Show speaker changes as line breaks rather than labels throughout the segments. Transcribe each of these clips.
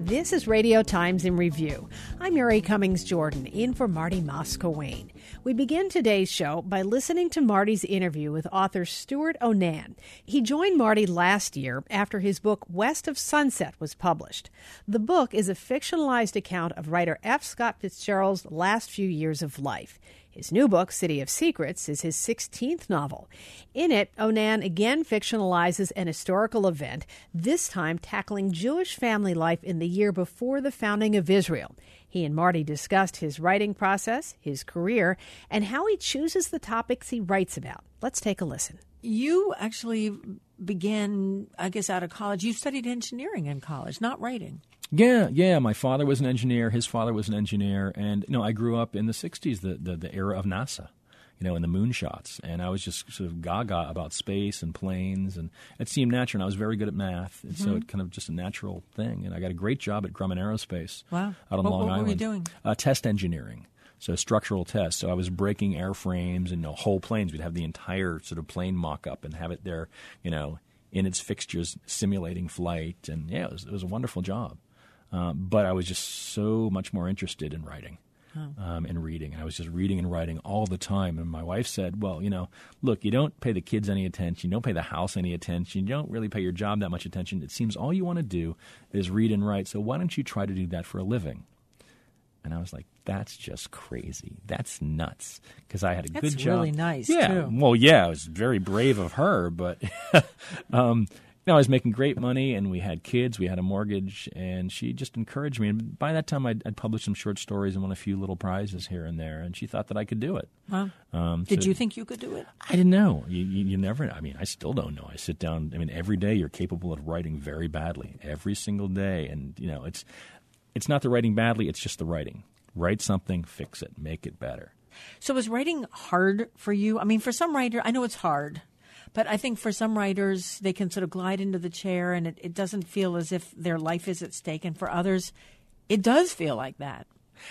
This is Radio Times in Review. I'm Mary Cummings Jordan, in for Marty Moscowain. We begin today's show by listening to Marty's interview with author Stuart Onan. He joined Marty last year after his book West of Sunset was published. The book is a fictionalized account of writer F. Scott Fitzgerald's last few years of life. His new book, City of Secrets, is his 16th novel. In it, Onan again fictionalizes an historical event, this time tackling Jewish family life in the year before the founding of Israel. He and Marty discussed his writing process, his career, and how he chooses the topics he writes about. Let's take a listen.
You actually began, I guess, out of college. You studied engineering in college, not writing.
Yeah. My father was an engineer. His father was an engineer. And, I grew up in the 60s, the era of NASA, and the moonshots. And I was just sort of gaga about space and planes. And it seemed natural. And I was very good at math. And so it kind of just a natural thing. And I got a great job at Grumman Aerospace out on Long Island.
What were you doing?
Test engineering. So structural tests. So I was breaking airframes and whole planes. We'd have the entire sort of plane mock-up and have it there, in its fixtures simulating flight. And, it was a wonderful job. But I was just so much more interested in writing and reading. And I was just reading and writing all the time. And my wife said, well, look, you don't pay the kids any attention. You don't pay the house any attention. You don't really pay your job that much attention. It seems all you want to do is read and write. So why don't you try to do that for a living? And I was like, that's just crazy. That's nuts. Because I had a good job.
That's really nice,
too. Well, it was very brave of her. But I was making great money, and we had kids, we had a mortgage, and she just encouraged me. And by that time, I'd published some short stories and won a few little prizes here and there, and she thought that I could do it.
Wow. Did you think you could do it?
I didn't know. You never, I still don't know. I sit down, every day you're capable of writing very badly, every single day. And, it's not the writing badly, it's just the writing. Write something, fix it, make it better.
So was writing hard for you? For some writer, I know it's hard. But I think for some writers, they can sort of glide into the chair and it doesn't feel as if their life is at stake. And for others, it does feel like that.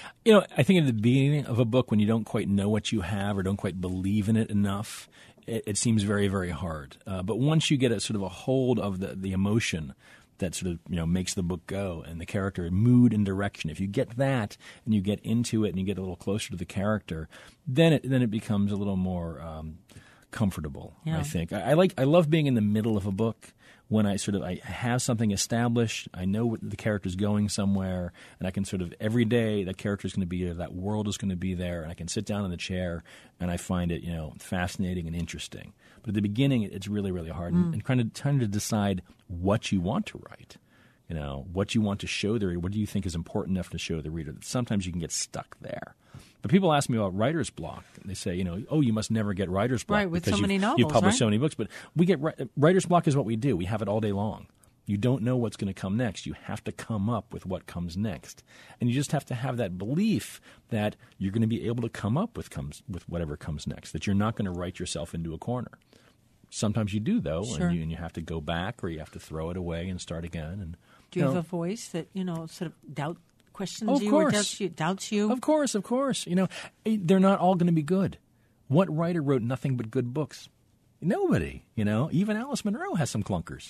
I think at the beginning of a book, when you don't quite know what you have or don't quite believe in it enough, it seems very, very hard. But once you get a sort of a hold of the emotion that sort of, makes the book go and the character, mood and direction, if you get that and you get into it and you get a little closer to the character, then it becomes a little more comfortable. I think I love being in the middle of a book when I have something established. I know the character's going somewhere, and I can sort of every day that character's going to be there, that world is going to be there, and I can sit down in the chair and I find it fascinating and interesting. But at the beginning, it's really, really hard, and kind of trying to decide what you want to write. What you want to show the reader. What do you think is important enough to show the reader? Sometimes you can get stuck there. But people ask me about writer's block. They say, you must never get writer's block.
Right, with
because
so many novels,
you publish
right?
so many books. But we get writer's block is what we do. We have it all day long. You don't know what's going to come next. You have to come up with what comes next. And you just have to have that belief that you're going to be able to come up with whatever comes next, that you're not going to write yourself into a corner. Sometimes you do, though,
Sure.
and you have to go back or you have to throw it away and start again. And
do you have a voice that, sort of questions
of
you
course.
or doubts you?
Of course. They're not all going to be good. What writer wrote nothing but good books? Nobody. Even Alice Munro has some clunkers.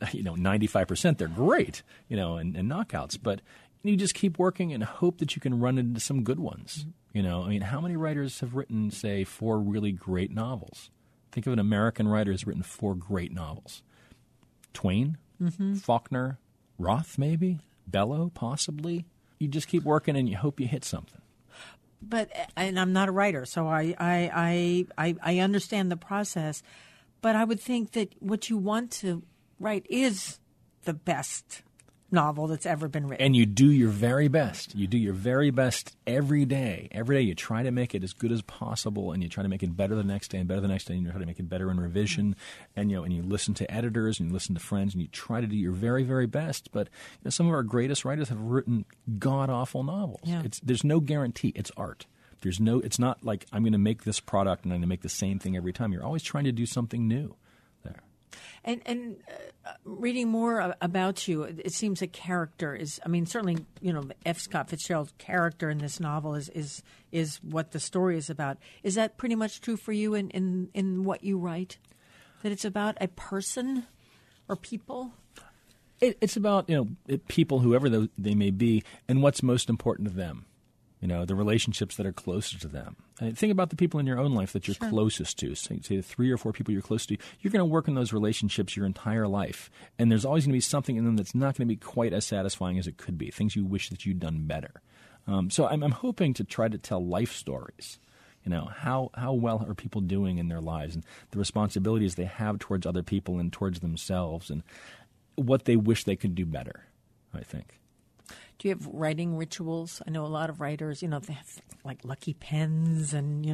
95% they're great, and knockouts. But you just keep working and hope that you can run into some good ones. How many writers have written, say, 4 really great novels? Think of an American writer who's written 4 great novels. Twain, Faulkner, Roth maybe, Bellow possibly. You just keep working and you hope you hit something.
And I'm not a writer, so I understand the process. But I would think that what you want to write is the best novel that's ever been written.
And you do your very best. You do your very best every day. Every day you try to make it as good as possible, and you try to make it better the next day and better the next day, and you try to make it better in revision. And you listen to editors and you listen to friends, and you try to do your very, very best. But some of our greatest writers have written god-awful novels.
Yeah.
There's no guarantee. It's art. It's not like I'm going to make this product and I'm going to make the same thing every time. You're always trying to do something new there.
And reading more about you, it seems a character is. Certainly, F. Scott Fitzgerald's character in this novel is what the story is about. Is that pretty much true for you in what you write? That it's about a person or people?
It's about, people, whoever they may be, and what's most important to them. The relationships that are closer to them. Think about the people in your own life that you're closest to. Say 3 or 4 people you're close to. You're going to work in those relationships your entire life. And there's always going to be something in them that's not going to be quite as satisfying as it could be, things you wish that you'd done better. So I'm hoping to try to tell life stories. How well are people doing in their lives, and the responsibilities they have towards other people and towards themselves, and what they wish they could do better, I think.
Do you have writing rituals? I know a lot of writers, they have like lucky pens and,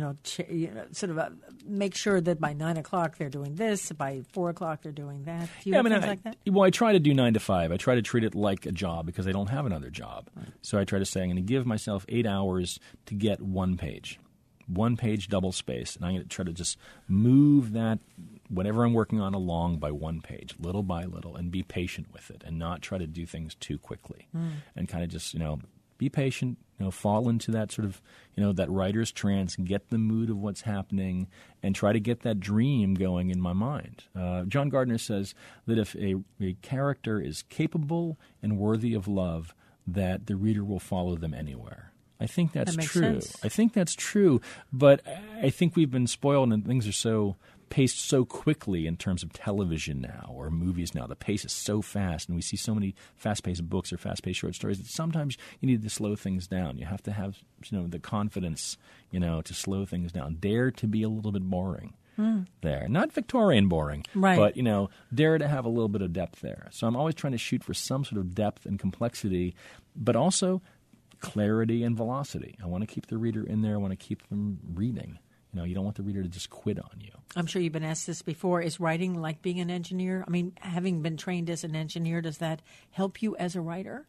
sort of make sure that by 9 o'clock they're doing this, by 4 o'clock they're doing that. Do you have things like that?
Well, I try to do 9 to 5. I try to treat it like a job because I don't have another job. Right. So I try to say I'm going to give myself 8 hours to get 1 page. 1 page double space, and I'm going to try to just move that, whatever I'm working on, along by 1 page, little by little, and be patient with it, and not try to do things too quickly, and kind of just, be patient, fall into that sort of, that writer's trance, get the mood of what's happening, and try to get that dream going in my mind. John Gardner says that if a character is capable and worthy of love, that the reader will follow them anywhere. I think that's true.
Sense.
I think that's true, but I think we've been spoiled and things are so paced so quickly in terms of television now or movies now. The pace is so fast, and we see so many fast-paced books or fast-paced short stories that sometimes you need to slow things down. You have to have the confidence to slow things down. Dare to be a little bit boring there. Not Victorian boring,
right.
But dare to have a little bit of depth there. So I'm always trying to shoot for some sort of depth and complexity, but also clarity and velocity. I want to keep the reader in there. I want to keep them reading. You don't want the reader to just quit on you.
I'm sure you've been asked this before. Is writing like being an engineer? I mean, having been trained as an engineer, does that help you as a writer?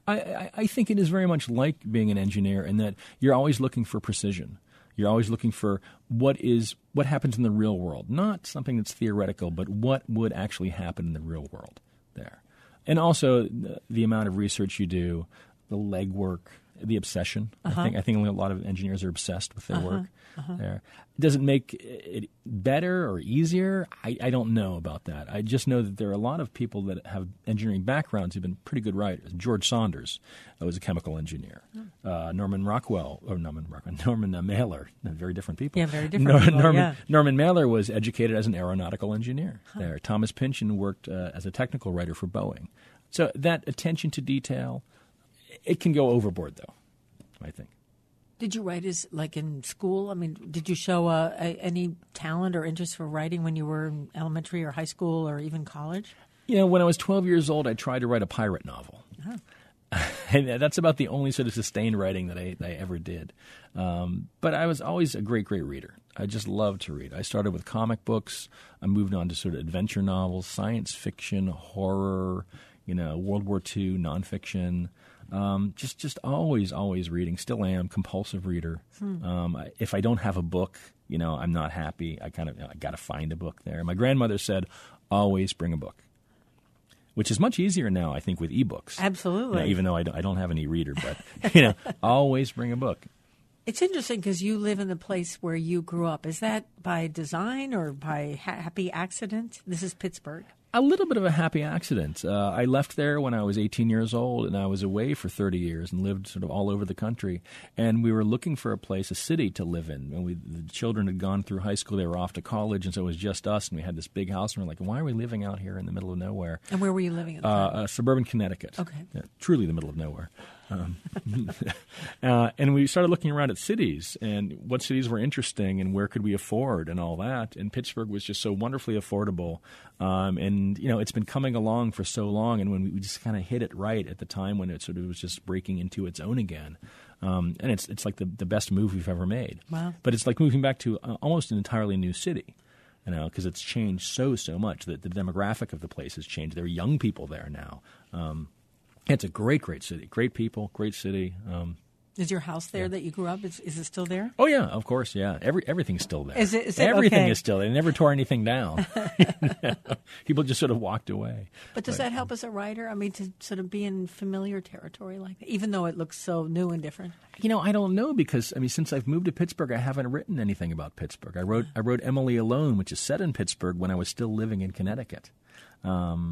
I think it is very much like being an engineer in that you're always looking for precision. You're always looking for what happens in the real world, not something that's theoretical, but what would actually happen in the real world there. And also the amount of research you do, the legwork, the obsession. I think a lot of engineers are obsessed with their work there. Does it make it better or easier? I don't know about that. I just know that there are a lot of people that have engineering backgrounds who've been pretty good writers. George Saunders was a chemical engineer. Norman Mailer, very different people.
Yeah, very different people,
Norman Mailer was educated as an aeronautical engineer there. Thomas Pynchon worked as a technical writer for Boeing. So that attention to detail, it can go overboard, though, I think.
Did you write in school? I mean, did you show any talent or interest for writing when you were in elementary or high school or even college?
When I was 12 years old, I tried to write a pirate novel. And that's about the only sort of sustained writing that I ever did. But I was always a great, great reader. I just loved to read. I started with comic books. I moved on to sort of adventure novels, science fiction, horror, World War II, nonfiction. Just always reading. Still am compulsive reader. If I don't have a book, I'm not happy. I got to find a book there. My grandmother said, "Always bring a book," which is much easier now, I think, with ebooks.
Absolutely.
Even though I don't have an e-reader, but always bring a book.
It's interesting because you live in the place where you grew up. Is that by design or by happy accident? This is Pittsburgh.
A little bit of a happy accident. I left there when I was 18 years old, and I was away for 30 years and lived sort of all over the country. And we were looking for a city to live in. And the children had gone through high school. They were off to college, and so it was just us. And we had this big house, and we're like, why are we living out here in the middle of nowhere?
And where were you living at the time?
Suburban Connecticut.
Okay.
Yeah, truly the middle of nowhere. And we started looking around at cities and what cities were interesting and where could we afford and all that. And Pittsburgh was just so wonderfully affordable. And it's been coming along for so long. And when we just kind of hit it right at the time when it sort of was just breaking into its own again. And it's like the best move we've ever made.
Wow.
But it's like moving back to almost an entirely new city. Because it's changed so much that the demographic of the place has changed. There are young people there now. It's a great, great city. Great people, great city.
Is your house there that you grew up? Is it still there?
Oh, yeah, of course, yeah. Everything's still there.
Is it
Everything
okay.
is still there. They never tore anything down. People just sort of walked away.
But does that help as a writer? I mean, to sort of be in familiar territory like that, even though it looks so new and different?
I don't know because, since I've moved to Pittsburgh, I haven't written anything about Pittsburgh. I wrote Emily Alone, which is set in Pittsburgh when I was still living in Connecticut.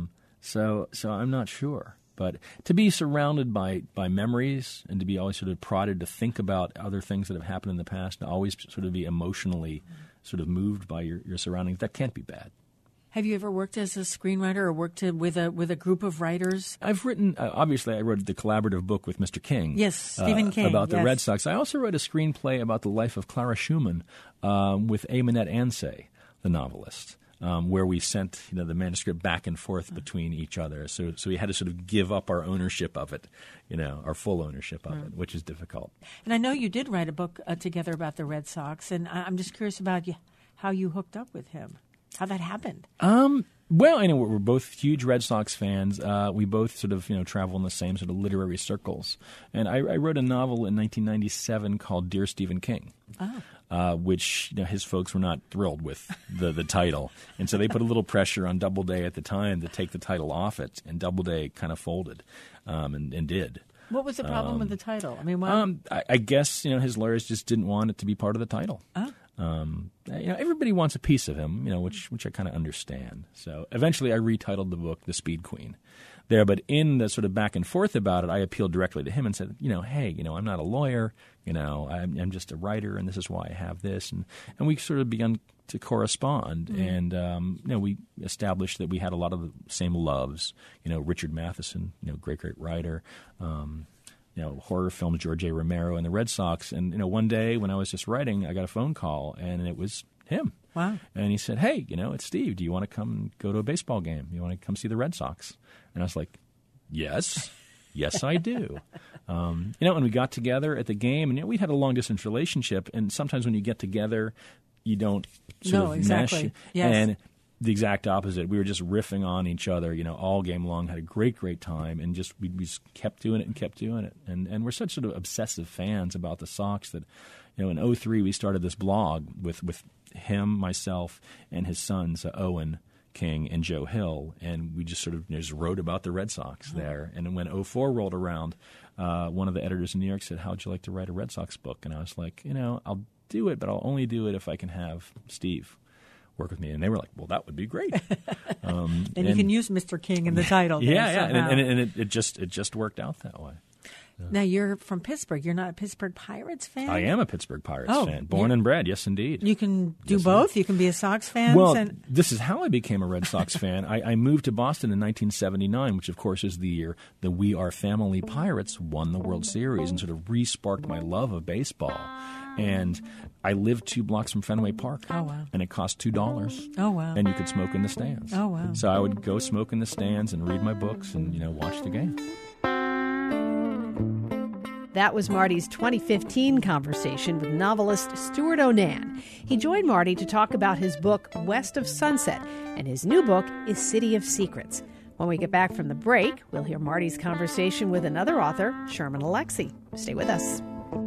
So I'm not sure. But to be surrounded by memories and to be always sort of prodded to think about other things that have happened in the past, and always sort of be emotionally sort of moved by your surroundings, that can't be bad.
Have you ever worked as a screenwriter or worked with a group of writers?
I've written, obviously I wrote the collaborative book with Mr. King.
Yes, Stephen King.
About the
yes.
Red Sox. I also wrote a screenplay about the life of Clara Schumann with A. Minette Ansay, the novelist. Where we sent the manuscript back and forth between each other. So we had to sort of give up our ownership of it, our full ownership of it, which is difficult.
And I know you did write a book together about the Red Sox, and I'm just curious about how you hooked up with him, how that happened.
Well, I know we're both huge Red Sox fans. We both sort of travel in the same sort of literary circles. And I wrote a novel in 1997 called Dear Stephen King. Oh. Which his folks were not thrilled with the title. And so they put a little pressure on Doubleday at the time to take the title off it, and Doubleday kind of folded and did.
What was the problem with the title? I mean,
I guess his lawyers just didn't want it to be part of the title. Oh. Everybody wants a piece of him, which I kind of understand. So eventually I retitled the book The Speed Queen. But in the sort of back and forth about it, I appealed directly to him and said, hey, I'm not a lawyer, I'm just a writer, and this is why I have this. And we sort of began to correspond, and we established that we had a lot of the same loves. Richard Matheson, great writer. Horror films, George A. Romero, and the Red Sox. And one day when I was just writing, I got a phone call, and it was him.
Wow. And
he said, hey, it's Steve. Do you want to come and go to a baseball game? You want to come see the Red Sox? And I was like, yes. Yes, I do. And we got together at the game, and we'd had a long-distance relationship, and sometimes when you get together, you don't sort of
exactly.
mesh.
Yes.
And the exact opposite. We were just riffing on each other, all game long, had a great time, and we just kept doing it. And we're such sort of obsessive fans about the Sox that, in 2003 we started this blog with him, myself, and his sons, Owen King and Joe Hill, and we just sort of just wrote about the Red Sox there. And when 2004 rolled around, one of the editors in New York said, how'd you like to write a Red Sox book? And I was like, I'll do it, but I'll only do it if I can have Steve work with me. And they were like, well, that would be great.
And you can use Mr. King in the title.
Yeah. And it just worked out that way.
Now, you're from Pittsburgh. You're not a Pittsburgh Pirates fan?
I am a Pittsburgh Pirates fan. Born and bred, yes, indeed.
You can do both? You can be a Sox fan?
Well, this is how I became a Red Sox fan. I moved to Boston in 1979, which, of course, is the year the We Are Family Pirates won the World Series and sort of re-sparked my love of baseball. And I lived 2 blocks from Fenway Park.
Oh, wow.
And it cost $2.
Oh, wow.
And you could smoke in the stands.
Oh, wow.
So I would go smoke in the stands and read my books and, watch the game.
That was Marty's 2015 conversation with novelist Stewart O'Nan. He joined Marty to talk about his book, West of Sunset, and his new book is City of Secrets. When we get back from the break, we'll hear Marty's conversation with another author, Sherman Alexie. Stay with us.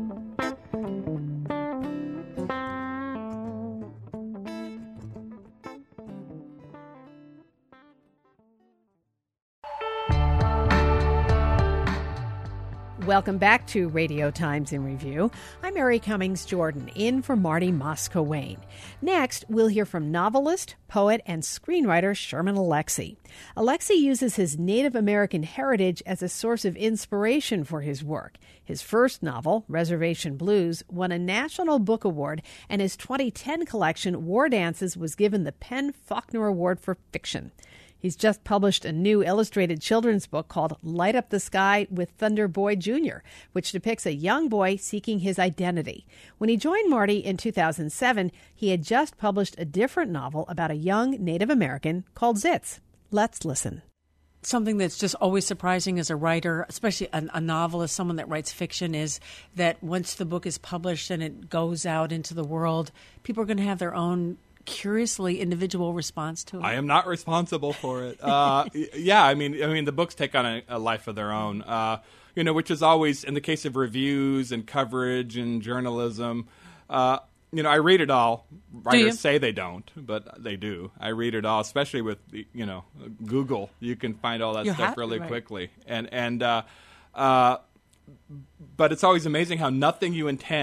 Welcome back to Radio Times in Review. I'm Mary Cummings Jordan, in for Marty Moscow-Wayne. Next, we'll hear from novelist, poet, and screenwriter Sherman Alexie. Alexie uses his Native American heritage as a source of inspiration for his work. His first novel, Reservation Blues, won a National Book Award, and his 2010 collection, War Dances, was given the Penn Faulkner Award for Fiction. He's just published a new illustrated children's book called Light Up the Sky with Thunder Boy Jr., which depicts a young boy seeking his identity. When he joined Marty in 2007, he had just published a different novel about a young Native American called Zitz. Let's listen.
Something that's just always surprising as a writer, especially a novelist, someone that writes fiction, is that once the book is published and it goes out into the world, people are going to have their own curiously individual response to it.
I am not responsible for it. I mean, the books take on a life of their own. Which is always in the case of reviews and coverage and journalism. I read it all. Writers say they don't, but they do. I read it all, especially with Google. You can find all that stuff really quickly, but it's always amazing how nothing you intend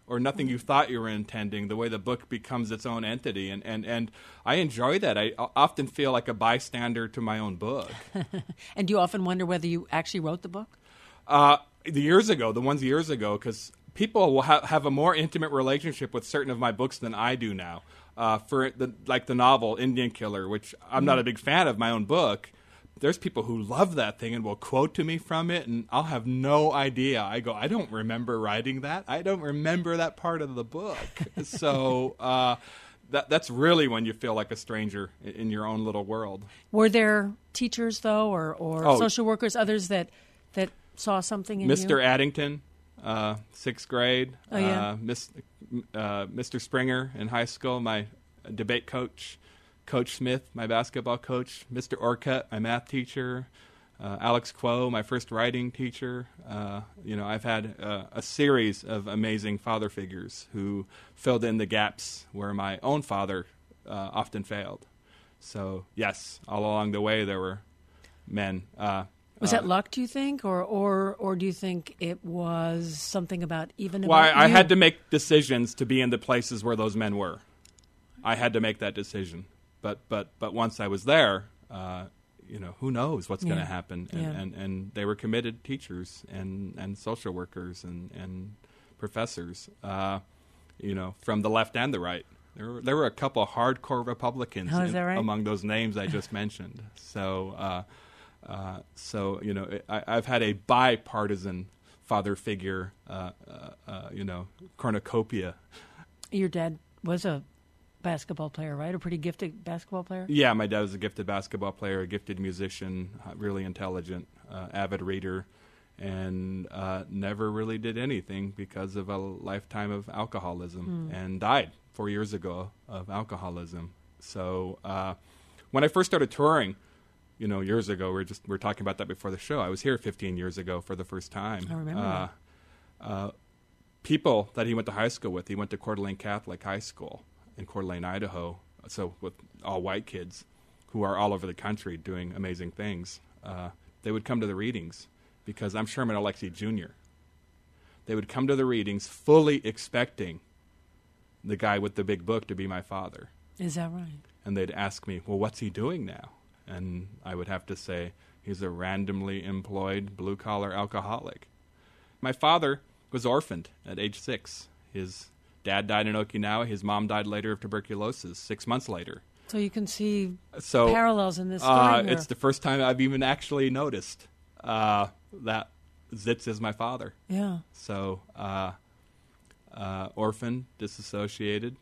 or nothing you thought you were intending, the way the book becomes its own entity. And I enjoy that. I often feel like a bystander to my own book.
And do you often wonder whether you actually wrote the book?
The ones years ago, because people will have a more intimate relationship with certain of my books than I do now. Like the novel Indian Killer, which I'm not a big fan of my own book. There's people who love that thing and will quote to me from it, and I'll have no idea. I go, I don't remember writing that. I don't remember that part of the book. So that's really when you feel like a stranger in your own little world.
Were there teachers, though, or social workers, others that saw something in you?
Mr. Addington, 6th grade.
Oh, yeah.
Mr. Springer in high school, my debate coach. Coach Smith, my basketball coach. Mr. Orcutt, my math teacher. Alex Quo, my first writing teacher. I've had a series of amazing father figures who filled in the gaps where my own father often failed. So, yes, all along the way there were men.
Was that luck, do you think, or do you think it was something about
Well,
you?
I had to make decisions to be in the places where those men were. I had to make that decision. But once I was there, who knows what's going to happen? And they were committed teachers and social workers and professors, from the left and the right. There were a couple of hardcore Republicans among those names I just mentioned. So I've had a bipartisan father figure, cornucopia.
Your dad was a basketball player, right? A pretty gifted basketball player?
Yeah, my dad was a gifted basketball player, a gifted musician, really intelligent, avid reader, and never really did anything because of a lifetime of alcoholism and died 4 years ago of alcoholism. So when I first started touring, years ago, we were talking about that before the show. I was here 15 years ago for the first time.
I remember that.
People that he went to high school with, he went to Coeur d'Alene Catholic High School in Coeur d'Alene, Idaho, so with all white kids who are all over the country doing amazing things. They would come to the readings because I'm Sherman Alexie Jr. They would come to the readings fully expecting the guy with the big book to be my father.
Is that right?
And they'd ask me, well, what's he doing now? And I would have to say, he's a randomly employed blue-collar alcoholic. My father was orphaned at age 6. His dad died in Okinawa. His mom died later of tuberculosis 6 months later.
So you can see parallels in this story.
It's the first time I've even actually noticed that Zitz is my father.
Yeah.
So orphaned, disassociated,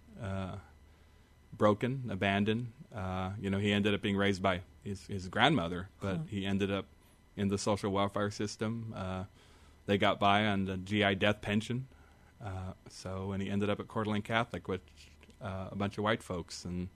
broken, abandoned. He ended up being raised by his grandmother, but he ended up in the social welfare system. They got by on the GI death pension. And he ended up at Coeur d'Alene Catholic with a bunch of white folks and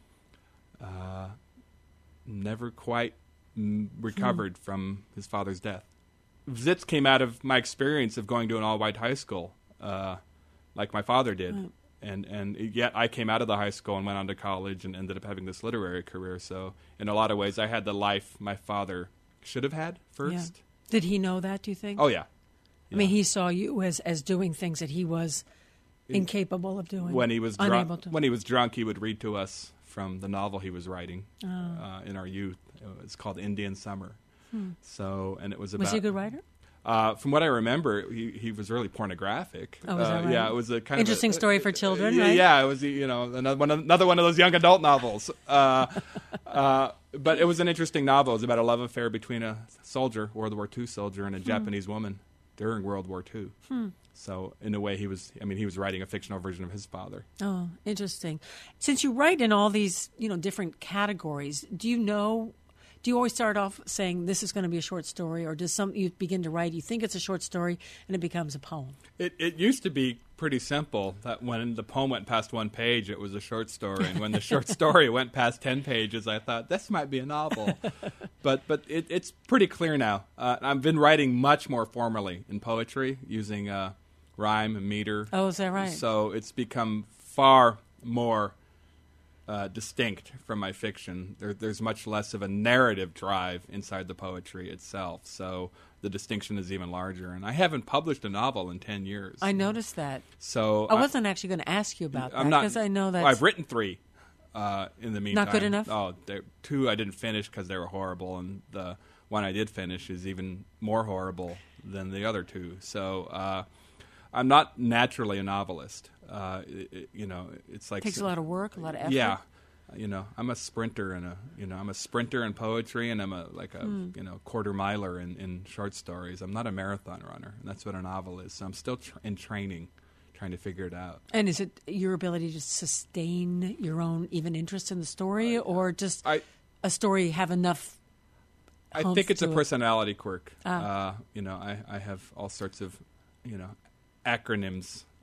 never quite recovered from his father's death. Zitz came out of my experience of going to an all-white high school, like my father did. Right. And yet I came out of the high school and went on to college and ended up having this literary career. So in a lot of ways, I had the life my father should have had first.
Yeah. Did he know that, do you think?
Oh, yeah.
I mean, he saw you as doing things that he was incapable of doing.
When he was drunk, he would read to us from the novel he was writing in our youth. It's called Indian Summer. So, and it was about.
Was he a good writer?
From what I remember, he was really pornographic.
Oh, was that right?
Yeah, it was a kind
interesting
of
story for children, right?
Yeah, it was another one of those young adult novels. But it was an interesting novel. It was about a love affair between a soldier, World War II soldier, and a Japanese woman during World War II. So in a way, he was writing a fictional version of his father.
Oh, interesting. Since you write in all these different categories, do you always start off saying this is going to be a short story, or does you begin to write, you think it's a short story, and it becomes a poem?
It used to be pretty simple, that when the poem went past one page, it was a short story, and when the short story went past 10 pages, I thought, this might be a novel. But it's pretty clear now. I've been writing much more formally in poetry, using rhyme and meter.
Oh, is that right?
So it's become far more distinct from my fiction. There's much less of a narrative drive inside the poetry itself. So the distinction is even larger. And I haven't published a novel in 10 years.
I noticed that.
So
I wasn't actually going to ask you about that because I know that
I've written 3 in the meantime.
Not good enough?
Oh, 2 I didn't finish because they were horrible, and the one I did finish is even more horrible than the other 2. So I'm not naturally a novelist. It's like
it takes a lot of work, a lot of effort.
Yeah, I'm a sprinter I'm a sprinter in poetry, and I'm a quarter miler in short stories. I'm not a marathon runner, and that's what a novel is. So I'm still in training, trying to figure it out.
And is it your ability to sustain your own even interest in the story, or just a story have enough?
I think it's a personality quirk. I have all sorts of acronyms.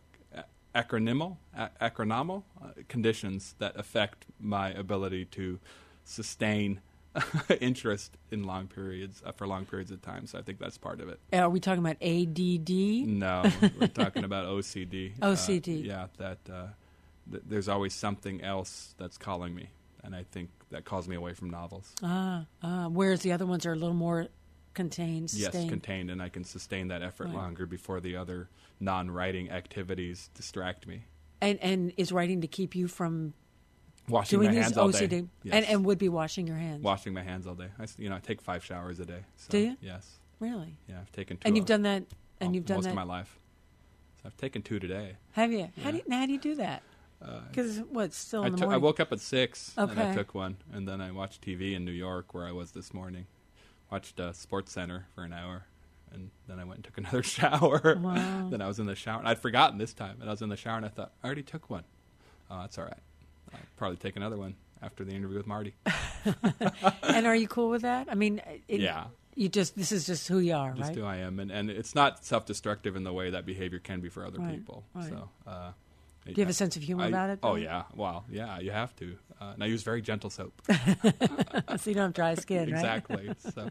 Acronymal conditions that affect my ability to sustain interest in long periods for long periods of time. So I think that's part of it.
Are we talking about ADD?
No, we're talking about OCD.
OCD.
There's always something else that's calling me, and I think that calls me away from novels.
Whereas the other ones are a little more contained, sustained.
Yes, contained, and I can sustain that effort longer before the other non-writing activities distract me.
And is writing to keep you from
washing
doing
my
these
hands all
OCD?
day? Yes.
And would be washing your hands?
Washing my hands all day. I take 5 showers a day. So,
do you?
Yes.
Really?
Yeah, I've taken 2.
And you've done that? And you've done
most
that
of my life. So I've taken 2 today.
Have you?
Yeah.
How do you do that? Because it's still in the morning.
I woke up at 6 and
Okay.
I took one, and then I watched TV in New York where I was this morning. Watched Sports Center for an hour, and then I went and took another shower.
Wow.
Then I was in the shower. I'd forgotten this time, and I was in the shower, and I thought, I already took one. Oh, that's all right. I'll probably take another one after the interview with Marty.
And are you cool with that? I mean,
Yeah.
This is just who you are,
Just
right?
who I am, and it's not self-destructive in the way that behavior can be for other people.
Right.
So,
Do you have a sense of humor about it, though?
Oh, yeah. Well, yeah, you have to. And I use very gentle soap.
So you don't have dry skin, right?
Exactly. So,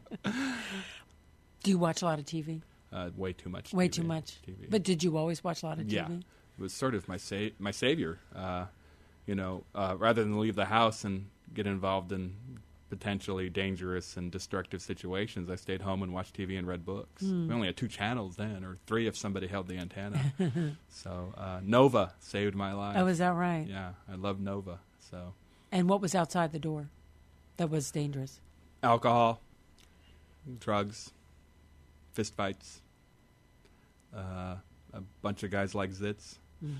Do you watch a lot of TV?
way too much.
Way
TV.
too much.
TV.
But did you always watch a lot of TV?
Yeah, it was sort of my savior. Rather than leave the house and get involved in potentially dangerous and destructive situations, I stayed home and watched TV and read books. We only had 2 channels then, or 3 if somebody held the antenna. So Nova saved my life.
Oh, is that right?
Yeah, I love Nova. So
And what was outside the door that was dangerous?
alcohol, drugs, fistfights, a bunch of guys like Zitz.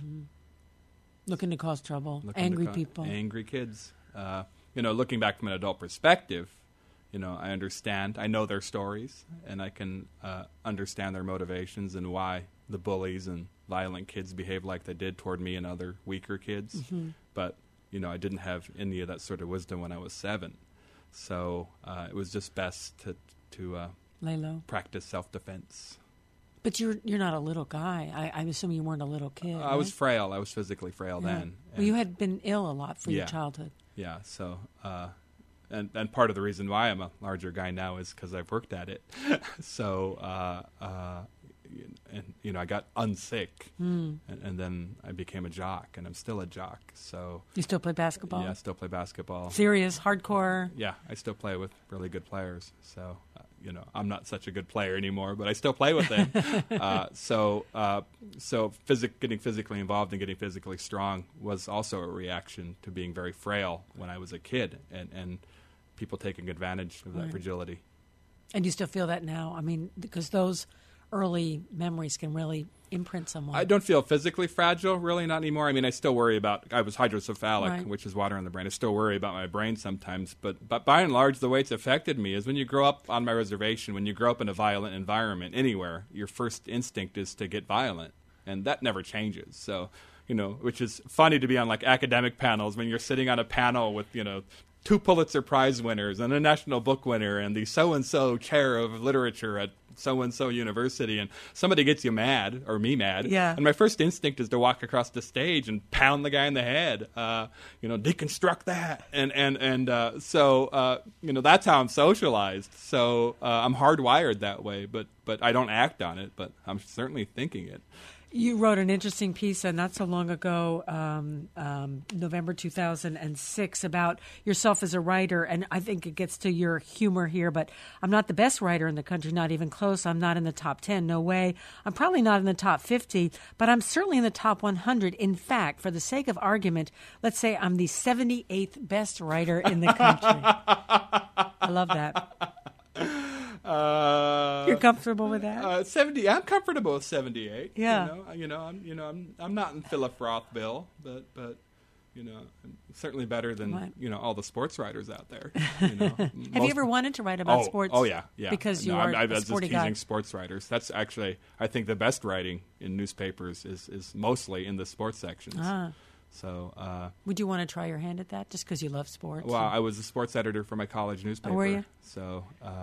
Looking to cause trouble,
Looking
angry
to
people.
Angry kids. Looking back from an adult perspective, I understand. I know their stories, and I can understand their motivations and why the bullies and violent kids behave like they did toward me and other weaker kids. But, I didn't have any of that sort of wisdom when I was 7. So it was just best to
Lay low.
practice self-defense.
But you're not a little guy. I'm assuming you weren't a little kid.
I was
right?
frail. I was physically frail
Yeah.
then.
Well, you had been ill a lot for your
Yeah.
childhood.
Yeah, so and part of the reason why I'm a larger guy now is because I've worked at it. So I got unsick, and then I became a jock, and I'm still a jock. So
You still play basketball?
yeah, I still play basketball.
Serious, hardcore.
Yeah, I still play with really good players. So I'm not such a good player anymore, but I still play with them. Getting physically involved and getting physically strong was also a reaction to being very frail when I was a kid, and people taking advantage of that
Right.
fragility.
And you still feel that now? I mean, because those early memories can really imprint someone.
I don't feel physically fragile, really, not anymore. I mean, I still worry about, I was hydrocephalic,
Right.
which is water in the brain. I still worry about my brain sometimes. But by and large, the way it's affected me is when you grow up on my reservation, when you grow up in a violent environment anywhere, your first instinct is to get violent. And that never changes. So, which is funny to be on like academic panels when you're sitting on a panel with, 2 Pulitzer Prize winners and a National Book winner and the so-and-so chair of literature at so-and-so university, and somebody gets you mad, or me mad,
Yeah.
and my first instinct is to walk across the stage and pound the guy in the head, deconstruct that, so that's how I'm socialized. So I'm hardwired that way, but I don't act on it, but I'm certainly thinking it.
You wrote an interesting piece not so long ago, November 2006, about yourself as a writer, and I think it gets to your humor here, but I'm not the best writer in the country, not even close. I'm not in the top 10, no way. I'm probably not in the top 50, but I'm certainly in the top 100. In fact, for the sake of argument, let's say I'm the 78th best writer in the country. I love that. You're comfortable with that?
70. I'm comfortable with 78.
Yeah.
I'm not in Philip Rothville, but I'm certainly better than
Right.
all the sports writers out there.
Have you ever wanted to write about sports?
Oh yeah.
Because you
No,
are
I
a
was
sporty
just teasing
guy.
sports writers. That's actually, I think, the best writing in newspapers is mostly in the sports sections.
Ah.
So,
Would you want to try your hand at that just because you love sports?
well, I was a sports editor for my college newspaper.
were you?
So,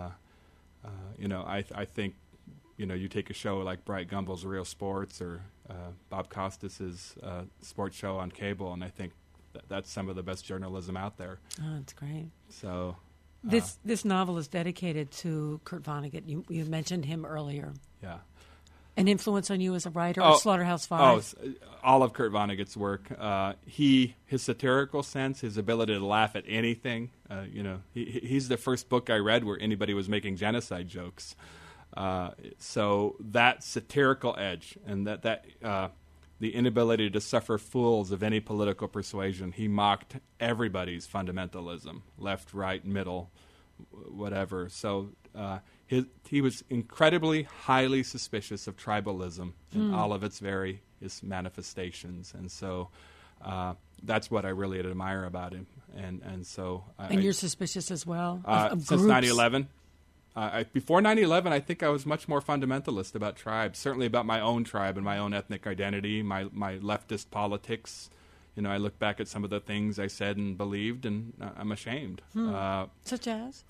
I think, you take a show like Bright Gumbel's Real Sports or Bob Costas's sports show on cable, and I think that's some of the best journalism out there.
Oh, that's great.
So,
This novel is dedicated to Kurt Vonnegut. You mentioned him earlier.
yeah.
An influence on you as a writer, or Slaughterhouse-Five?
All of Kurt Vonnegut's work. His satirical sense, his ability to laugh at anything. He's the first book I read where anybody was making genocide jokes. So that satirical edge and that the inability to suffer fools of any political persuasion. He mocked everybody's fundamentalism, left, right, middle, whatever. So he was incredibly highly suspicious of tribalism in all of its various manifestations, and so that's what I really admire about him. And so,
and you're suspicious as well of
since
groups?
9/11. Before 9/11, I think I was much more fundamentalist about tribes, certainly about my own tribe and my own ethnic identity, my leftist politics. I look back at some of the things I said and believed, and I'm ashamed.
Such as?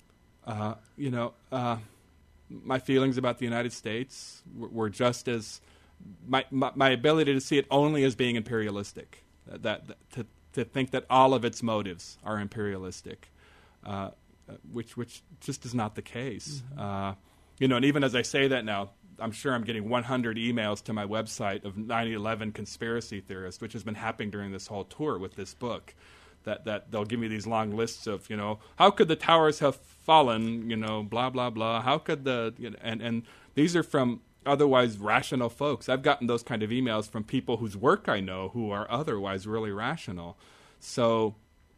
My feelings about the United States were just as my ability to see it only as being imperialistic, to think that all of its motives are imperialistic, which just is not the case. And even as I say that now, I'm sure I'm getting 100 emails to my website of 9/11 conspiracy theorists, which has been happening during this whole tour with this book. That they'll give me these long lists of, how could the towers have fallen, blah, blah, blah. How could and these are from otherwise rational folks. I've gotten those kind of emails from people whose work I know who are otherwise really rational. So,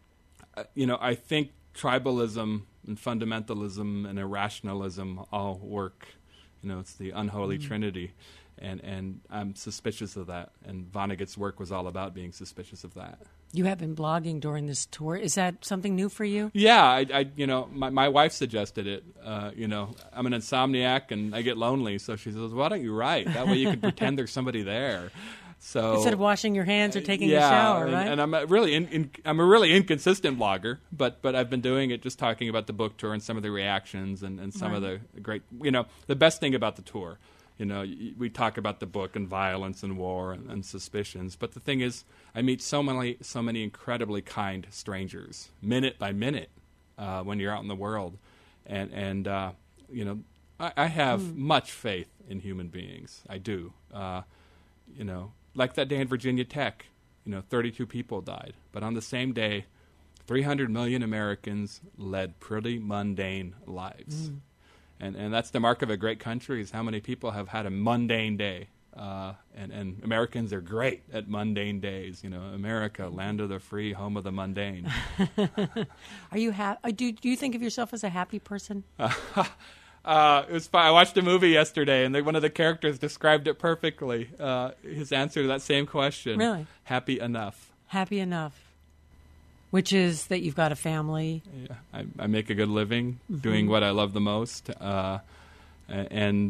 I think tribalism and fundamentalism and irrationalism all work. It's the unholy trinity. And I'm suspicious of that. And Vonnegut's work was all about being suspicious of that.
You have been blogging during this tour. Is that something new for you?
Yeah, my wife suggested it. I'm an insomniac and I get lonely, so she says, "Why don't you write? That way you can pretend there's somebody there." So
instead of washing your hands or taking a shower, right?
And I'm a really inconsistent blogger, but I've been doing it, just talking about the book tour and some of the reactions and some of the great. The best thing about the tour. We talk about the book and violence and war and suspicions, but the thing is, I meet so many incredibly kind strangers, minute by minute, when you're out in the world, and I have much faith in human beings. I do. Like that day in Virginia Tech, 32 people died, but on the same day, 300 million Americans led pretty mundane lives. And that's the mark of a great country, is how many people have had a mundane day. And Americans are great at mundane days. America, land of the free, home of the mundane.
Are you do you think of yourself as a happy person?
It was fun. I watched a movie yesterday, and one of the characters described it perfectly. His answer to that same question.
Really?
Happy enough.
Happy enough. Which is that you've got a family.
Yeah, I make a good living doing what I love the most, and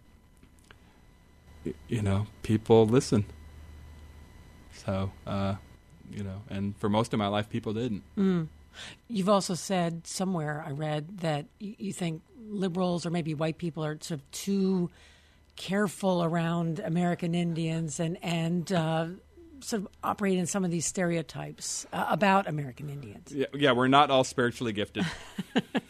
people listen. So and for most of my life, people didn't.
You've also said somewhere, I read, that you think liberals or maybe white people are sort of too careful around American Indians and sort of operate in some of these stereotypes about American Indians.
Yeah, we're not all spiritually gifted.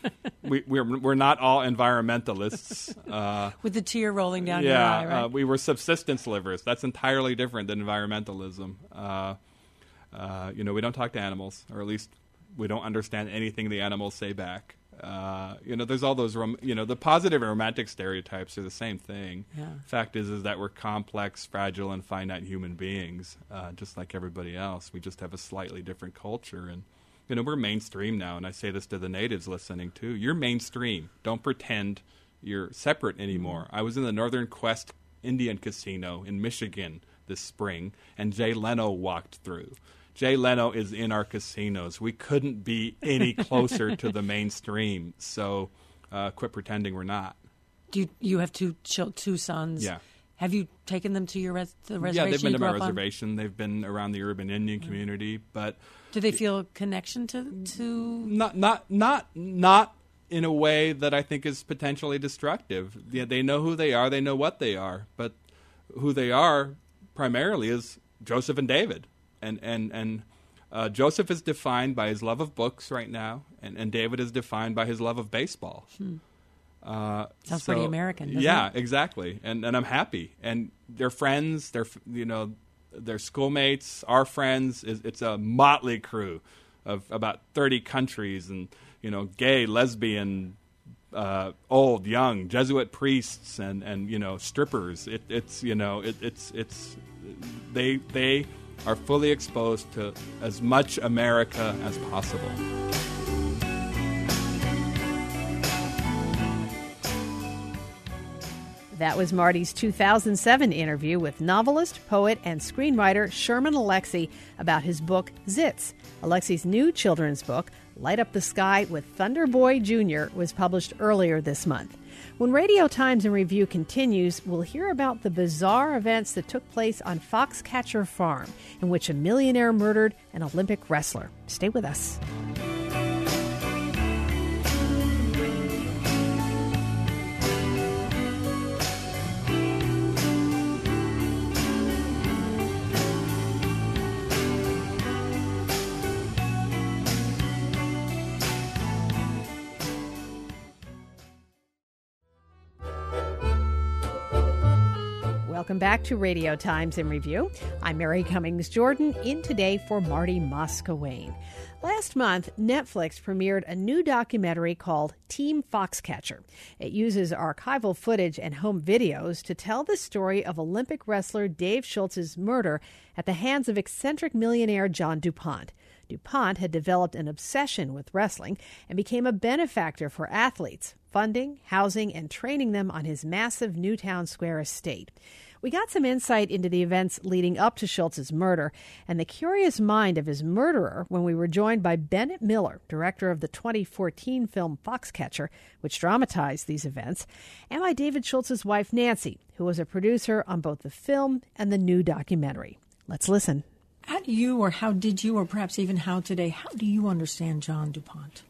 we're not all environmentalists.
With the tear rolling down your eye, right?
We were subsistence livers. That's entirely different than environmentalism. We don't talk to animals, or at least we don't understand anything the animals say back. There's all those, the positive and romantic stereotypes are the same thing.
Yeah.
Fact is that we're complex, fragile, and finite human beings, just like everybody else. We just have a slightly different culture. And, we're mainstream now, and I say this to the natives listening, too. You're mainstream. Don't pretend you're separate anymore. I was in the Northern Quest Indian Casino in Michigan this spring, and Jay Leno walked through. Jay Leno is in our casinos. We couldn't be any closer to the mainstream. So quit pretending we're not.
You have two sons.
Yeah.
Have you taken them to the reservation?
Yeah, they've been to my
on?
reservation. They've been around the urban Indian community. But
do they feel a connection to?
Not in a way that I think is potentially destructive. Yeah, they know who they are. They know what they are. But who they are primarily is Joseph and David. And Joseph is defined by his love of books right now, and David is defined by his love of baseball.
Sounds pretty American, doesn't
it?
it?
Exactly. And I'm happy. And they're friends. They're schoolmates. Our friends. It's a motley crew of about 30 countries, and gay, lesbian, old, young, Jesuit priests, and strippers. They are fully exposed to as much America as possible.
That was Marty's 2007 interview with novelist, poet, and screenwriter Sherman Alexie about his book, Zits. Alexie's new children's book, Light Up the Sky with Thunder Boy Jr., was published earlier this month. When Radio Times in Review continues, we'll hear about the bizarre events that took place on Foxcatcher Farm, in which a millionaire murdered an Olympic wrestler. Stay with us. Welcome back to Radio Times in Review. I'm Mary Cummings Jordan, in today for Marty Moscawain. Last month, Netflix premiered a new documentary called Team Foxcatcher. It uses archival footage and home videos to tell the story of Olympic wrestler Dave Schultz's murder at the hands of eccentric millionaire John DuPont. DuPont had developed an obsession with wrestling and became a benefactor for athletes, funding, housing, and training them on his massive Newtown Square estate. We got some insight into the events leading up to Schultz's murder and the curious mind of his murderer when we were joined by Bennett Miller, director of the 2014 film Foxcatcher, which dramatized these events, and by David Schultz's wife, Nancy, who was a producer on both the film and the new documentary. Let's listen.
How do you, or how did you, or perhaps even how today, how do you understand John DuPont?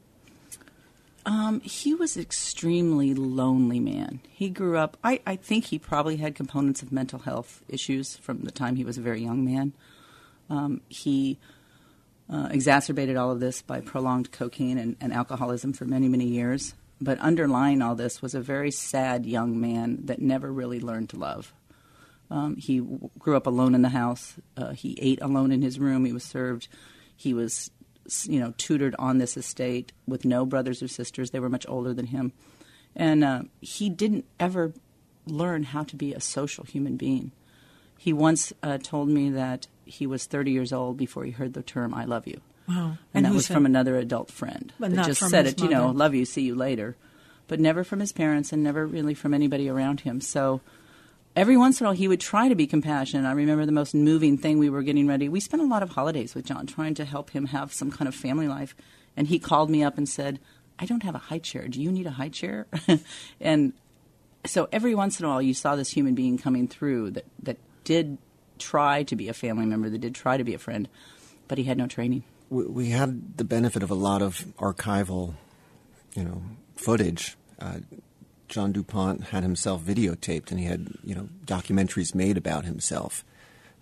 He was an extremely lonely man. He grew up, I think he probably had components of mental health issues from the time he was a very young man. He exacerbated all of this by prolonged cocaine and alcoholism for many, many years. But underlying all this was a very sad young man that never really learned to love. He grew up alone in the house. He ate alone in his room. He was served. He was tutored on this estate with no brothers or sisters. They were much older than him. And he didn't ever learn how to be a social human being. He once told me that he was 30 years old before he heard the term, I love you.
Wow.
And that was from another adult friend.
But
that
not
just
from
said
his
it,
mother.
love you, see you later. But never from his parents and never really from anybody around him. So every once in a while, he would try to be compassionate. I remember the most moving thing, we were getting ready. We spent a lot of holidays with John, trying to help him have some kind of family life. And he called me up and said, I don't have a high chair. Do you need a high chair? And so every once in a while, you saw this human being coming through that did try to be a family member, that did try to be a friend, but he had no training.
We had the benefit of a lot of archival, footage. John DuPont had himself videotaped, and he had, documentaries made about himself.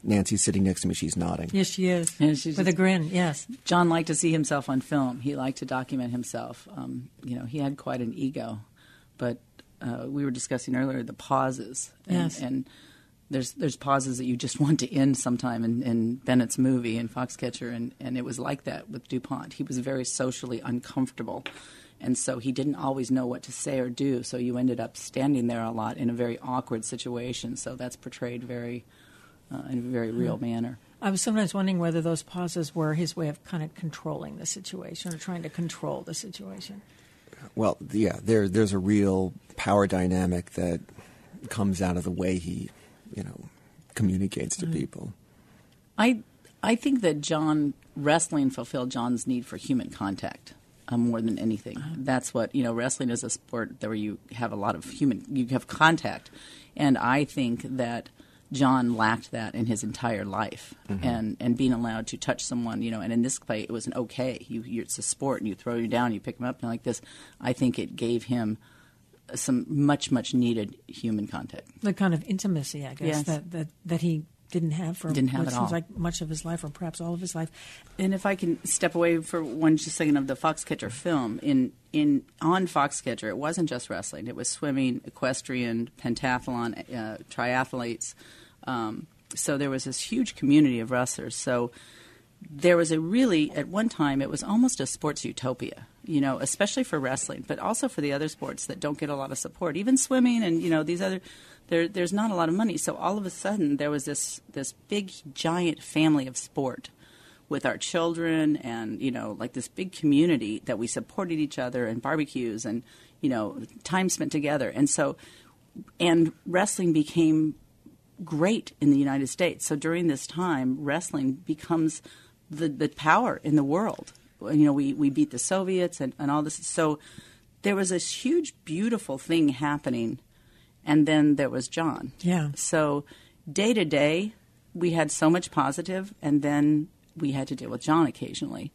Nancy's sitting next to me. She's nodding.
Yes, she is.
Yeah, she's
With a grin, yes.
John liked to see himself on film. He liked to document himself. He had quite an ego. But we were discussing earlier the pauses.
Yes.
And there's pauses that you just want to end sometime in Bennett's movie, in Foxcatcher, and it was like that with DuPont. He was very socially uncomfortable. And so he didn't always know what to say or do, so you ended up standing there a lot in a very awkward situation. So that's portrayed in a very real manner.
I was sometimes wondering whether those pauses were his way of kind of controlling the situation or trying to control the situation.
Well, yeah, there's a real power dynamic that comes out of the way he, communicates to people.
I think that wrestling fulfilled John's need for human contact. More than anything. That's what, wrestling is a sport where you have a lot of you have contact. And I think that John lacked that in his entire life. Mm-hmm. And being allowed to touch someone, and in this play it was an okay. It's a sport, and you throw you down, you pick him up, and like this. I think it gave him some much, much needed human contact.
The kind of intimacy, I guess,
yes.
that he didn't have
what
seems like much of his life, or perhaps all of his life.
And if I can step away for one second of the Foxcatcher film, on Foxcatcher, it wasn't just wrestling. It was swimming, equestrian, pentathlon, triathletes. So there was this huge community of wrestlers. So there was at one time, it was almost a sports utopia, especially for wrestling, but also for the other sports that don't get a lot of support. Even swimming and, these other... There's not a lot of money, so all of a sudden there was this big, giant family of sport with our children and, like this big community that we supported each other and barbecues and, time spent together. And wrestling became great in the United States. So during this time, wrestling becomes the power in the world. We beat the Soviets and all this. So there was this huge, beautiful thing happening. And then there was John.
Yeah.
So day to day, we had so much positive, and then we had to deal with John occasionally.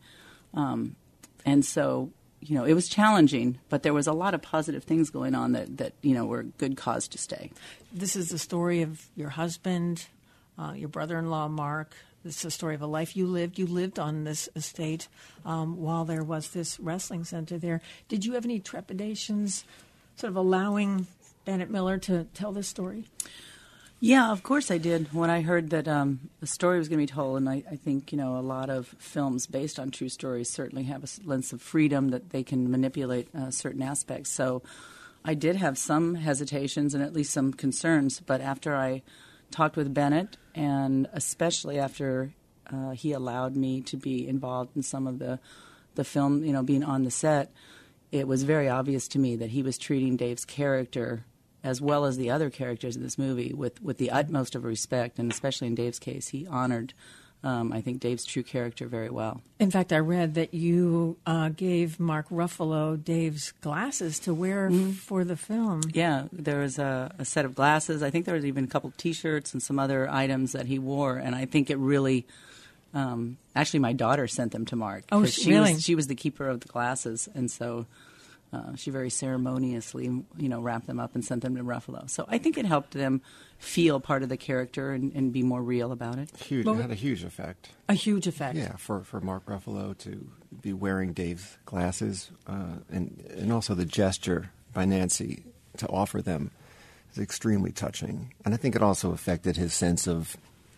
And so, it was challenging, but there was a lot of positive things going on that were good cause to stay.
This is the story of your husband, your brother-in-law, Mark. This is the story of a life you lived. You lived on this estate while there was this wrestling center there. Did you have any trepidations sort of allowing Bennett Miller to tell this story?
Yeah, of course I did. When I heard that the story was going to be told, and I think, a lot of films based on true stories certainly have a sense of freedom that they can manipulate certain aspects. So I did have some hesitations and at least some concerns, but after I talked with Bennett, and especially after he allowed me to be involved in some of the film, being on the set, it was very obvious to me that he was treating Dave's character as well as the other characters in this movie with the utmost of respect, and especially in Dave's case, he honored, I think, Dave's true character very well.
In fact, I read that you gave Mark Ruffalo Dave's glasses to wear for the film.
Yeah, there was a set of glasses. I think there was even a couple of T-shirts and some other items that he wore, and I think it really... actually, my daughter sent them to Mark.
Oh, really?
She was the keeper of the glasses, and so... she very ceremoniously, wrapped them up and sent them to Ruffalo. So I think it helped them feel part of the character and be more real about it.
It had a huge effect.
A huge effect.
Yeah, for Mark Ruffalo to be wearing Dave's glasses, and also the gesture by Nancy to offer them is extremely touching. And I think it also affected his sense of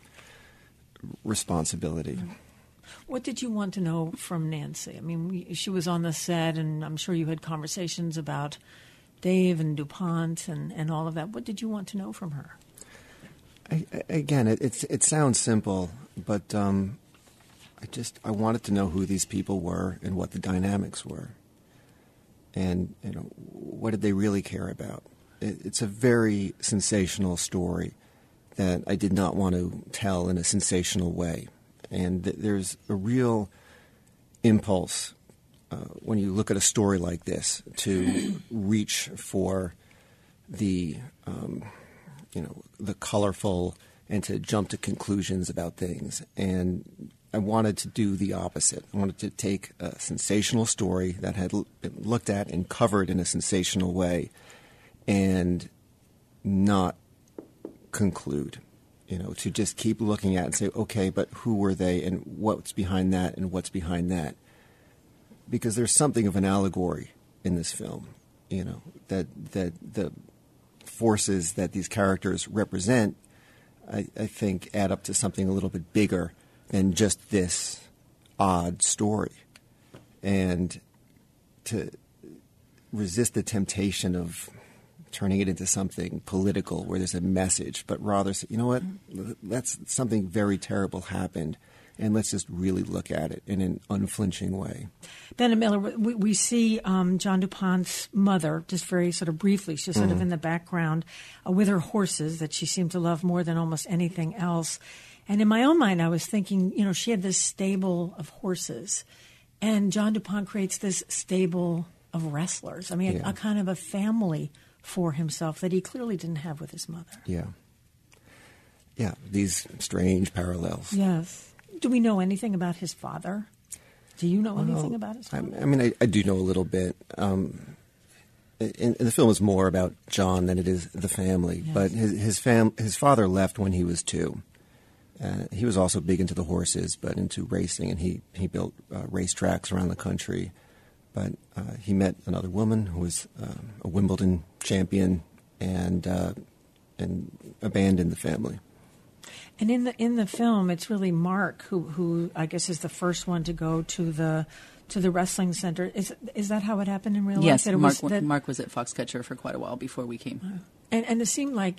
responsibility.
What did you want to know from Nancy? I mean, she was on the set, and I'm sure you had conversations about Dave and DuPont and all of that. What did you want to know from her?
It sounds simple, but I wanted to know who these people were and what the dynamics were, and what did they really care about. It's a very sensational story that I did not want to tell in a sensational way. And there's a real impulse when you look at a story like this to reach for the colorful and to jump to conclusions about things. And I wanted to do the opposite. I wanted to take a sensational story that had been looked at and covered in a sensational way and not conclude. to just keep looking at and say, okay, but who were they and what's behind that and what's behind that? Because there's something of an allegory in this film, that the forces that these characters represent, I think, add up to something a little bit bigger than just this odd story. And to resist the temptation of turning it into something political where there's a message, but rather say, you know what, that's something very terrible happened, and let's just really look at it in an unflinching way.
Bennett Miller, we see John DuPont's mother, just very sort of briefly, she's sort of in the background with her horses that she seemed to love more than almost anything else. And in my own mind, I was thinking, she had this stable of horses, and John DuPont creates this stable of wrestlers. I mean, a kind of a family for himself that he clearly didn't have with his mother.
Yeah. Yeah, these strange parallels.
Yes. Do we know anything about his father? Do you know anything about his father?
I mean, I do know a little bit. And the film is more about John than it is the family. Yes. But his father left when he was 2. He was also big into the horses, but into racing, and he built racetracks around the country. But he met another woman who was a Wimbledon champion, and abandoned the family.
And in the film, it's really Mark who I guess is the first one to go to the wrestling center. Is that how it happened in real life?
Yes, Mark was at Foxcatcher for quite a while before we came.
And it seemed like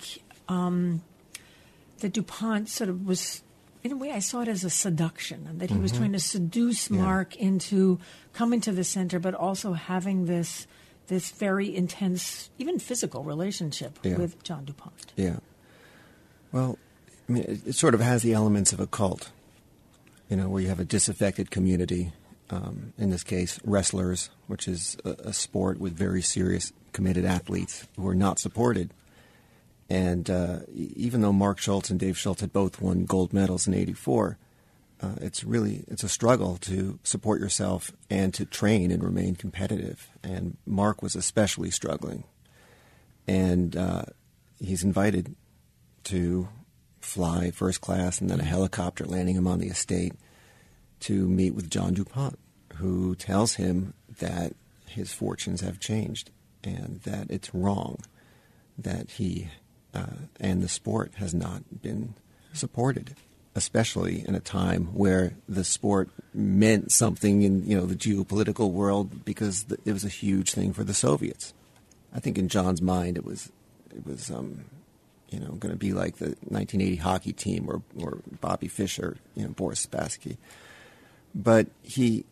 that DuPont sort of was, in a way, I saw it as a seduction, and that he was trying to seduce Mark into coming to the center, but also having this very intense, even physical relationship with John DuPont.
Yeah. Well, I mean, it sort of has the elements of a cult, where you have a disaffected community, in this case, wrestlers, which is a sport with very serious, committed athletes who are not supported. And even though Mark Schultz and Dave Schultz had both won gold medals in '84, it's a struggle to support yourself and to train and remain competitive. And Mark was especially struggling. And he's invited to fly first class and then a helicopter landing him on the estate to meet with John DuPont, who tells him that his fortunes have changed and that it's wrong that he and the sport has not been supported, especially in a time where the sport meant something in the geopolitical world, because it was a huge thing for the Soviets. I think in John's mind it was going to be like the 1980 hockey team or Bobby Fischer, Boris Spassky. But he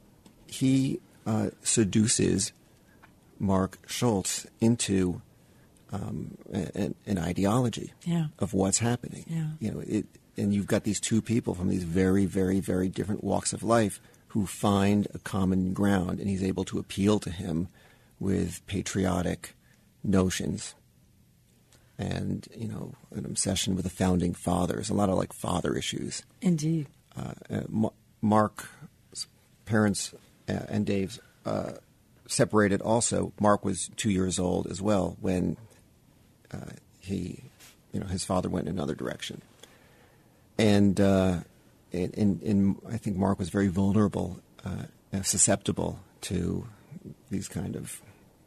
seduces Mark Schultz into an ideology of what's happening. Yeah. And you've got these two people from these very, very, very different walks of life who find a common ground, and he's able to appeal to him with patriotic notions and, an obsession with the founding fathers, a lot of father issues.
Indeed.
Mark's parents and Dave's separated also. Mark was 2 years old as well when his father went in another direction. And I think Mark was very vulnerable, susceptible to these kind of,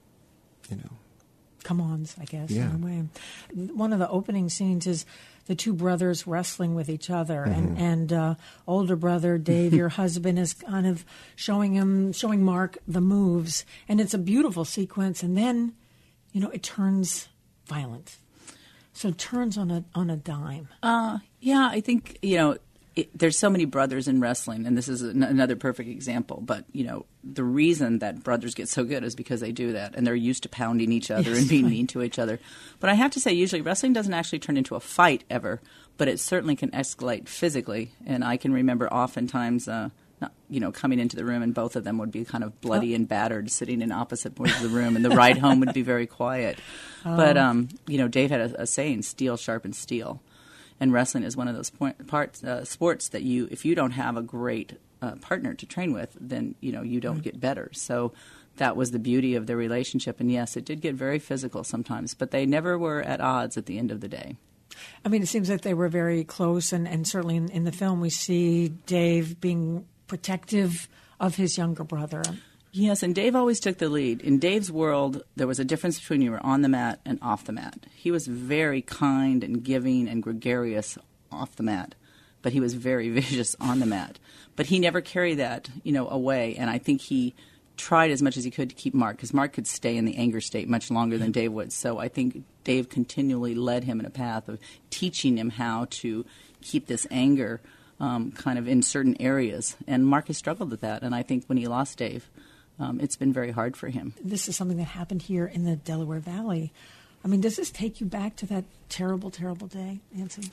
come-ons, I guess, in a way. One of the opening scenes is the two brothers wrestling with each other, and older brother Dave, your husband, is kind of showing Mark the moves, and it's a beautiful sequence. And then, it turns violent. So it turns on a dime.
I think there's so many brothers in wrestling, and this is another perfect example. But the reason that brothers get so good is because they do that, and they're used to pounding each other and being mean to each other. But I have to say, usually wrestling doesn't actually turn into a fight ever, but it certainly can escalate physically. And I can remember oftentimes, coming into the room, and both of them would be kind of bloody and battered, sitting in opposite points of the room, and the ride home would be very quiet. But Dave had a saying: "Steel sharpens steel." And wrestling is one of those sports that if you don't have a great partner to train with, then you don't get better. So that was the beauty of their relationship. And yes, it did get very physical sometimes, but they never were at odds at the end of the day.
I mean, it seems like they were very close, and certainly in the film we see Dave being protective of his younger brother.
Yes, and Dave always took the lead. In Dave's world, there was a difference between you were on the mat and off the mat. He was very kind and giving and gregarious off the mat, but he was very vicious on the mat. But he never carried that, away, and I think he tried as much as he could to keep Mark, because Mark could stay in the anger state much longer than Dave would. So I think Dave continually led him in a path of teaching him how to keep this anger kind of in certain areas. And Mark has struggled with that, and I think when he lost Dave, it's been very hard for him.
This is something that happened here in the Delaware Valley. I mean, does this take you back to that terrible, terrible day, Nancy?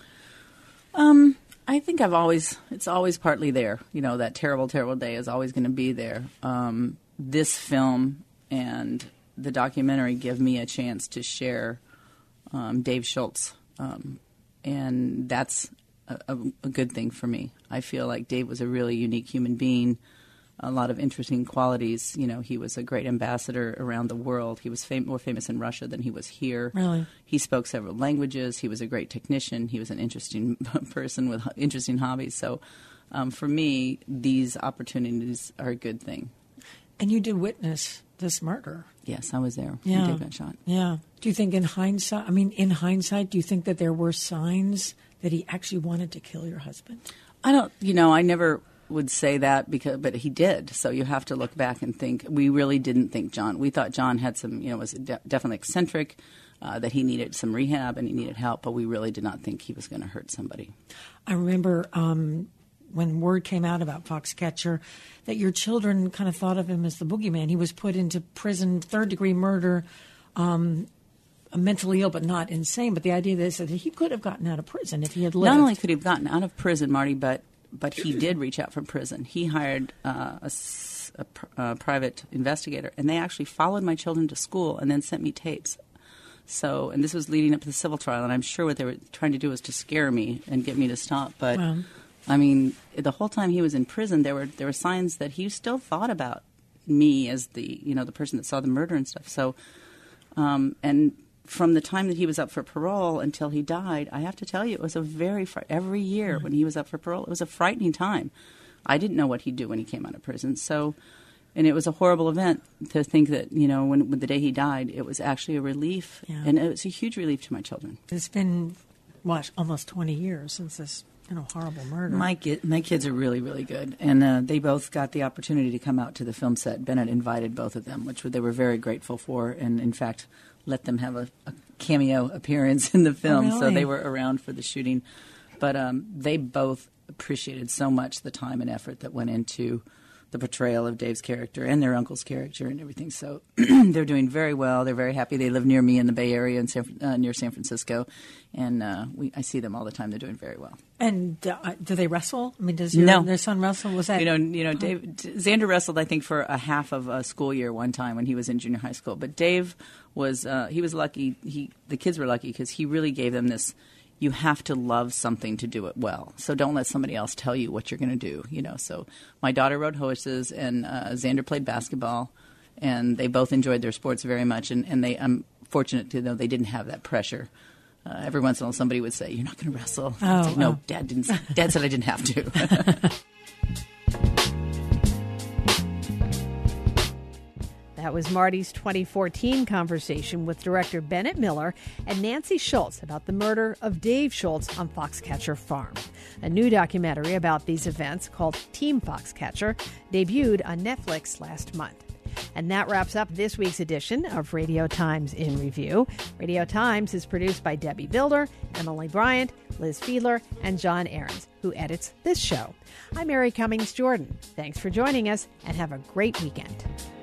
I think it's always partly there. That terrible, terrible day is always going to be there. This film and the documentary give me a chance to share Dave Schultz, and that's a good thing for me. I feel like Dave was a really unique human being, a lot of interesting qualities. He was a great ambassador around the world. He was more famous in Russia than he was here.
Really?
He spoke several languages. He was a great technician. He was an interesting person with interesting hobbies. So for me, these opportunities are a good thing.
And you did witness this murder.
Yes, I was there
Yeah.
when Dave got shot.
Yeah. Do you think in hindsight, do you think that there were signs that he actually wanted to kill your husband?
I never would say that but he did. So you have to look back and think. We really didn't think John. We thought John had some, was definitely eccentric, that he needed some rehab and he needed help, but we really did not think he was going to hurt somebody.
I remember when word came out about Foxcatcher that your children kind of thought of him as the boogeyman. He was put into prison, third-degree murder, mentally ill but not insane. But the idea is that he could have gotten out of prison if he had lived.
Not only could he have gotten out of prison, Marty, but he did reach out from prison. He hired a private investigator, and they actually followed my children to school and then sent me tapes. So, and this was leading up to the civil trial, and I'm sure what they were trying to do was to scare me and get me to stop. But,
Wow.
I mean, the whole time he was in prison, there were signs that he still thought about me as the person that saw the murder and stuff. So, and from the time that he was up for parole until he died, I have to tell you, it was a every year when he was up for parole, it was a frightening time. I didn't know what he'd do when he came out of prison. So, and it was a horrible event to think that, when the day he died, it was actually a relief.
Yeah.
And it was a huge relief to my children.
It's been, almost 20 years since this horrible murder.
My kids are really, really good. And they both got the opportunity to come out to the film set. Bennett invited both of them, which they were very grateful for. And, in fact, let them have a cameo appearance in the film.
Oh, really?
So they were around for the shooting. But they both appreciated so much the time and effort that went into the portrayal of Dave's character and their uncle's character and everything. So they're doing very well. They're very happy. They live near me in the Bay Area near San Francisco. And I see them all the time. They're doing very well.
And do they wrestle? I mean, does
No.
their son wrestle? Was that
Xander wrestled, I think, for a half of a school year one time when he was in junior high school. But Dave was he was lucky. The kids were lucky because he really gave them this. You have to love something to do it well. So don't let somebody else tell you what you're going to do. So my daughter rode horses and Xander played basketball, and they both enjoyed their sports very much. And I'm fortunate to know they didn't have that pressure. Every once in a while, somebody would say, "You're not going to wrestle." I'd say, no, Dad didn't. Dad said I didn't have to.
That was Marty's 2014 conversation with director Bennett Miller and Nancy Schultz about the murder of Dave Schultz on Foxcatcher Farm. A new documentary about these events called Team Foxcatcher debuted on Netflix last month. And that wraps up this week's edition of Radio Times in Review. Radio Times is produced by Debbie Builder, Emily Bryant, Liz Fiedler, and John Ahrens, who edits this show. I'm Mary Cummings Jordan. Thanks for joining us, and have a great weekend.